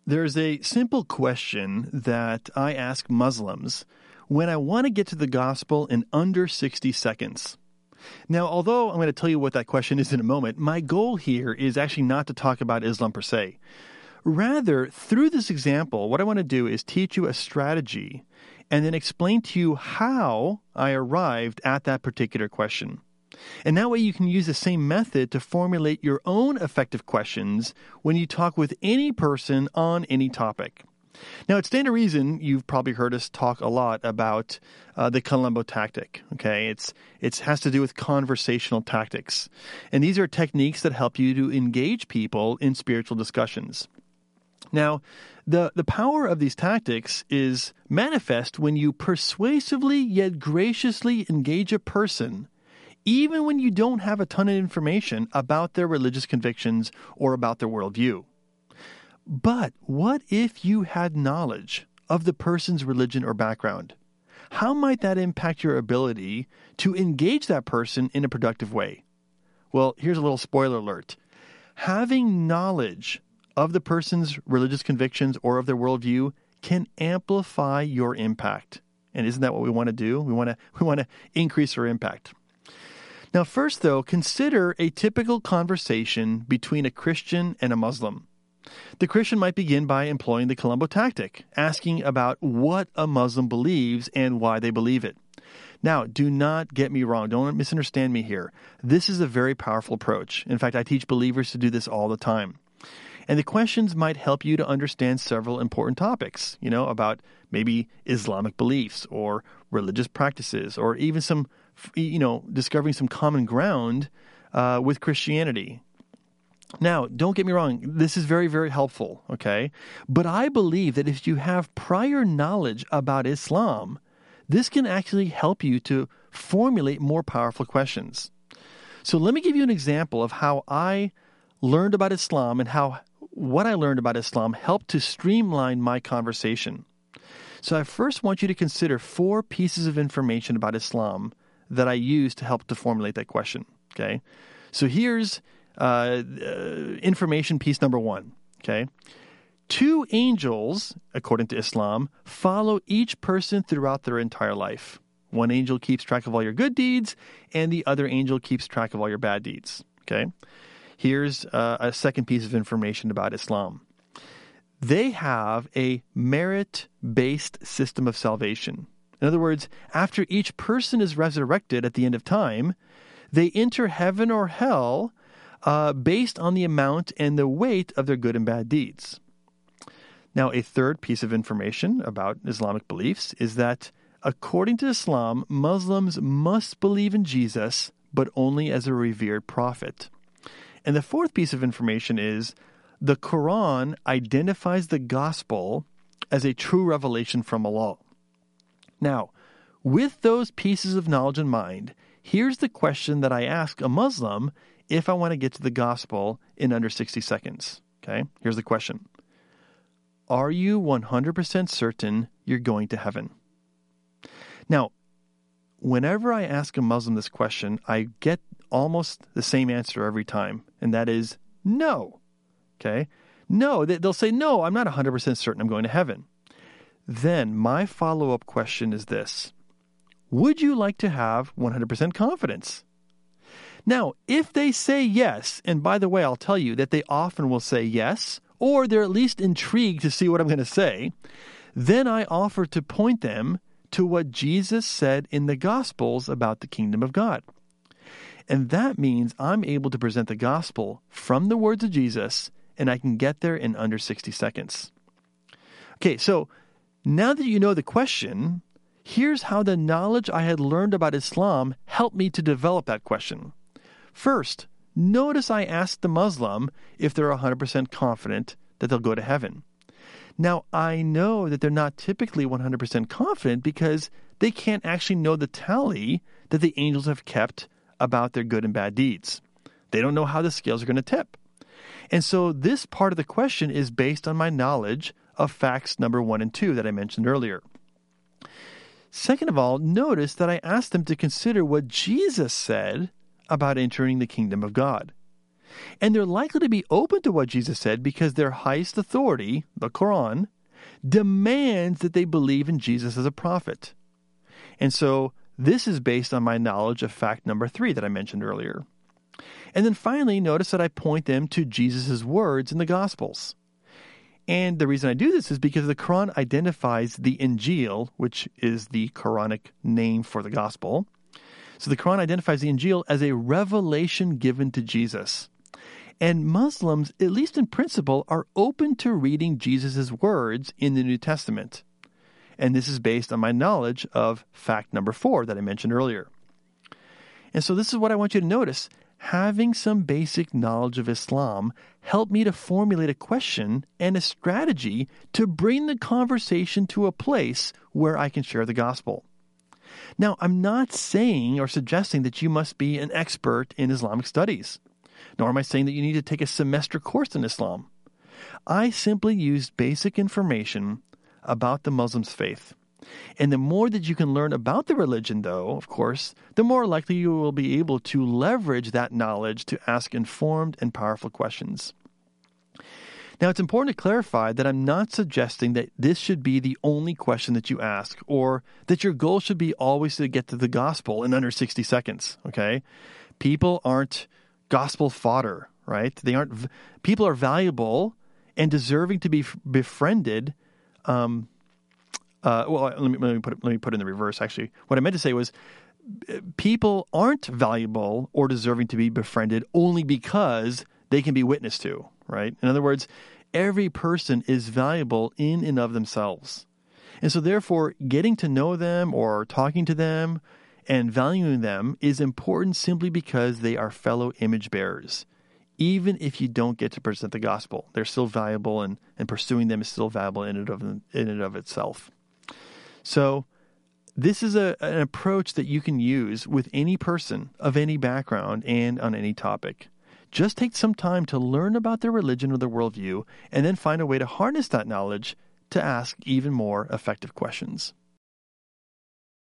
There's a simple question that I ask Muslims when I want to get to the gospel in under 60 seconds. Now, although I'm going to tell you what that question is in a moment, my goal here is actually not to talk about Islam per se. Rather, through this example, what I want to do is teach you a strategy and then explain to you how I arrived at that particular question. And that way you can use the same method to formulate your own effective questions when you talk with any person on any topic. Now, at Stand to Reason, you've probably heard us talk a lot about the Columbo tactic. Okay, it has to do with conversational tactics, and these are techniques that help you to engage people in spiritual discussions. Now, the power of these tactics is manifest when you persuasively yet graciously engage a person, even when you don't have a ton of information about their religious convictions or about their worldview. But what if you had knowledge of the person's religion or background? How might that impact your ability to engage that person in a productive way? Well, here's a little spoiler alert. Having knowledge of the person's religious convictions or of their worldview can amplify your impact. And isn't that what we want to do? We want to increase our impact. Now, first, though, consider a typical conversation between a Christian and a Muslim. The Christian might begin by employing the Columbo tactic, asking about what a Muslim believes and why they believe it. Now, do not get me wrong. Don't misunderstand me here. This is a very powerful approach. In fact, I teach believers to do this all the time. And the questions might help you to understand several important topics, about maybe Islamic beliefs or religious practices, or even some, discovering some common ground with Christianity. Now, don't get me wrong. This is very, very helpful, okay? But I believe that if you have prior knowledge about Islam, this can actually help you to formulate more powerful questions. So let me give you an example of how I learned about Islam and how what I learned about Islam helped to streamline my conversation. So I first want you to consider 4 pieces of information about Islam that I used to help to formulate that question, okay? So here's information piece number 1, okay? 2 angels, according to Islam, follow each person throughout their entire life. One angel keeps track of all your good deeds, and the other angel keeps track of all your bad deeds, okay? Here's a second piece of information about Islam. They have a merit-based system of salvation. In other words, after each person is resurrected at the end of time, they enter heaven or hell based on the amount and the weight of their good and bad deeds. Now, a third piece of information about Islamic beliefs is that, according to Islam, Muslims must believe in Jesus, but only as a revered prophet. And the fourth piece of information is the Quran identifies the gospel as a true revelation from Allah. Now, with those pieces of knowledge in mind, here's the question that I ask a Muslim if I want to get to the gospel in under 60 seconds. Okay, here's the question. Are you 100% certain you're going to heaven? Now, whenever I ask a Muslim this question, I get almost the same answer every time, and that is no. Okay? No, they'll say, no, I'm not 100% certain I'm going to heaven. Then my follow-up question is this. Would you like to have 100% confidence? Now, if they say yes, and by the way, I'll tell you that they often will say yes, or they're at least intrigued to see what I'm going to say, then I offer to point them to what Jesus said in the Gospels about the kingdom of God. And that means I'm able to present the gospel from the words of Jesus, and I can get there in under 60 seconds. Okay, so now that you know the question, here's how the knowledge I had learned about Islam helped me to develop that question. First, notice I asked the Muslim if they're 100% confident that they'll go to heaven. Now, I know that they're not typically 100% confident because they can't actually know the tally that the angels have kept about their good and bad deeds. They don't know how the scales are going to tip. And so this part of the question is based on my knowledge of facts number 1 and 2 that I mentioned earlier. Second of all, notice that I asked them to consider what Jesus said about entering the kingdom of God. And they're likely to be open to what Jesus said because their highest authority, the Quran, demands that they believe in Jesus as a prophet. And so this is based on my knowledge of fact number 3 that I mentioned earlier. And then finally, notice that I point them to Jesus' words in the Gospels. And the reason I do this is because the Quran identifies the Injil, which is the Quranic name for the Gospel. So the Quran identifies the Injil as a revelation given to Jesus. And Muslims, at least in principle, are open to reading Jesus' words in the New Testament. And this is based on my knowledge of fact number 4 that I mentioned earlier. And so this is what I want you to notice. Having some basic knowledge of Islam helped me to formulate a question and a strategy to bring the conversation to a place where I can share the gospel. Now, I'm not saying or suggesting that you must be an expert in Islamic studies, nor am I saying that you need to take a semester course in Islam. I simply used basic information about the Muslim's faith. And the more that you can learn about the religion, though, of course, the more likely you will be able to leverage that knowledge to ask informed and powerful questions. Now, it's important to clarify that I'm not suggesting that this should be the only question that you ask, or that your goal should be always to get to the gospel in under 60 seconds, okay? People aren't gospel fodder, right? People are valuable and deserving to be befriended. Let me put it in the reverse, actually. What I meant to say was people aren't valuable or deserving to be befriended only because they can be witnessed to, right? In other words, every person is valuable in and of themselves. And so therefore, getting to know them or talking to them and valuing them is important simply because they are fellow image bearers. Even if you don't get to present the gospel, they're still valuable, and pursuing them is still valuable in and of itself. So this is an approach that you can use with any person of any background and on any topic. Just take some time to learn about their religion or their worldview, and then find a way to harness that knowledge to ask even more effective questions.